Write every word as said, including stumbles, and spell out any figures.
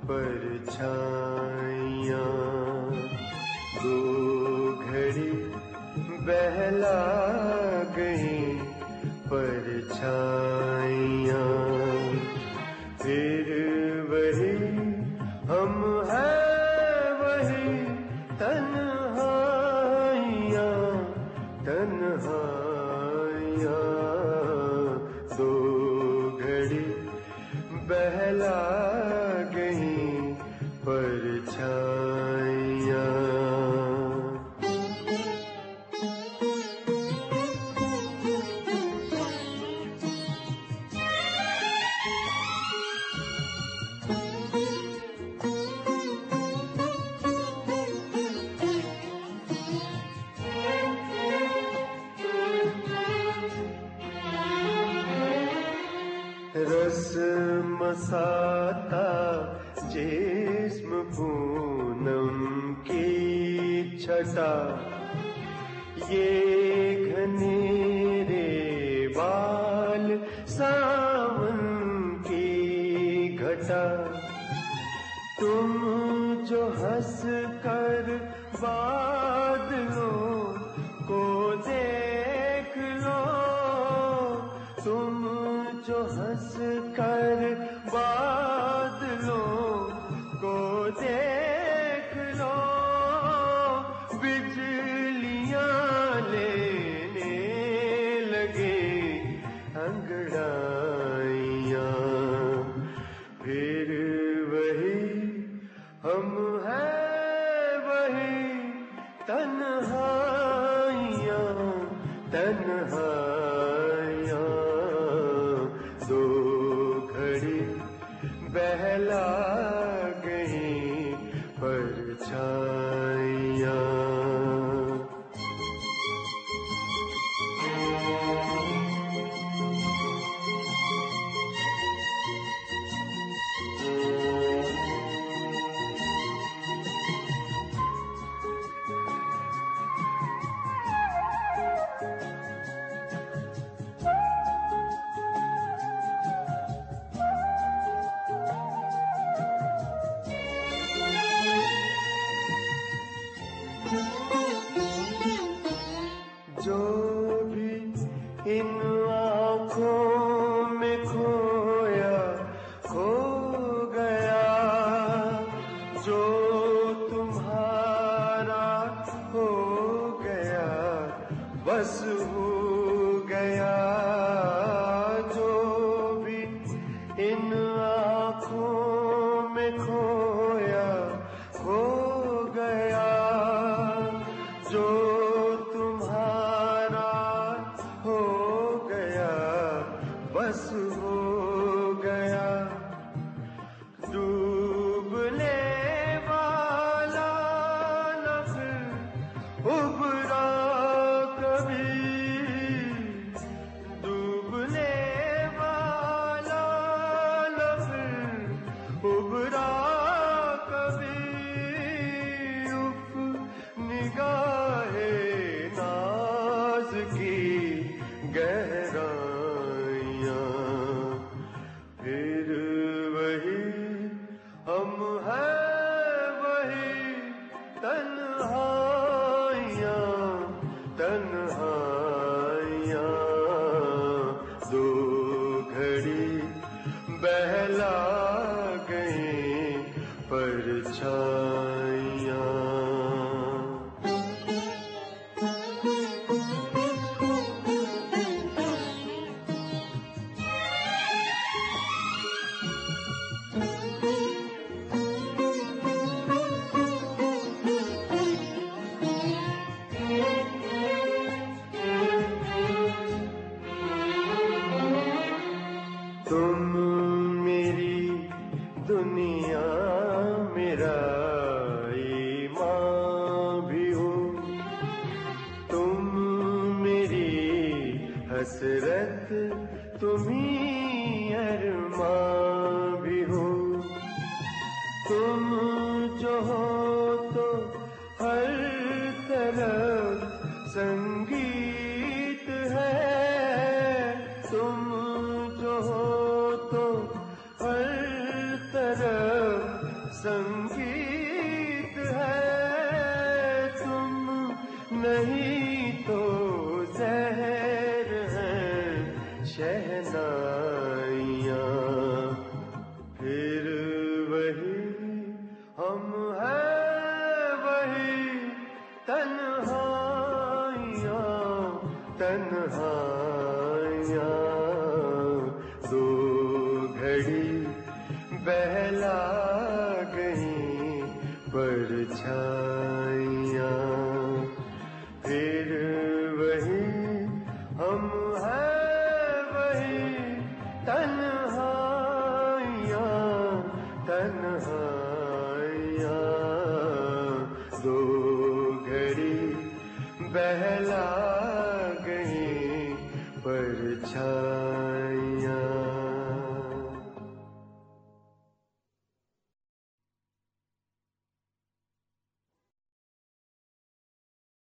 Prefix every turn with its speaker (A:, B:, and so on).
A: परछाइयाँ दो घड़ी बहला गई परछाइयाँ, फिर वही हम हैं वही तन्हाइयाँ तन्हाइयाँ दो घड़ी बहला गई परछाइयाँ। रस मसाता जिस्म पूनम की छटा, ये घनेरे बाल सावन की घटा। तुम जो हंस कर बादलों को देख लो, तुम जो हंस कर बादलों को देख लो, बिजलियां लेने लगे अंगड़ाइयाँ, फिर वही हम हैं वही तन्हाइयाँ तन्हाइयाँ दो घड़ी बहला गई परछाइयाँ। जो भी इन आँखों में खोया खो गया, जो तुम्हारा हो गया बस हो गया, जो भी इन आँखों में खोया खो गया, जो तुम्हारा हो गया बस हो गया। डूबने वाला न फिर उबरा कभी, डूबने वाला न फिर उबरा कभी, उफ निगाहे नाज की गहराइयाँ, फिर वही हम हैं वही तन्हाइयाँ तन्हाइयाँ दो घड़ी बहला गई परछाइयाँ। तुम मेरी दुनिया मेरा ईमान भी हो, तुम मेरी हसरत तुम्ही अरमान भी हो। तुम जो हो तो हर तरफ संगीत है, तुम जो हो तो हर तरफ संगीत है, तुम नहीं तो ज़हर है शहनाइयाँ। फिर वही हम हैं, वही तन्हाइयाँ तन्हाइयाँ। दो घड़ी बहला गई परछाइयाँ।